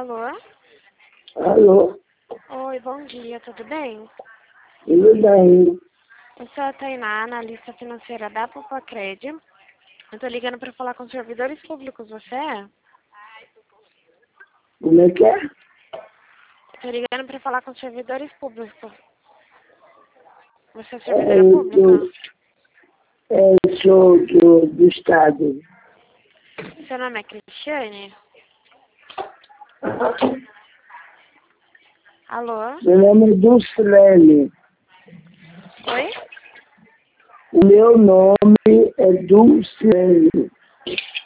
Alô? Alô, Oi, bom dia, tudo bem? tudo bem? Eu sou a Tainá, analista financeira da Pupacred. Eu tô ligando para falar com os servidores públicos, você é? Como é que é? Tô ligando para falar com os servidores públicos. Você é É, servidora eu pública? sou do Estado. Seu nome é Cristiane? Alô? Meu nome é Dulcilene. Oi? O meu nome é Dulcilene.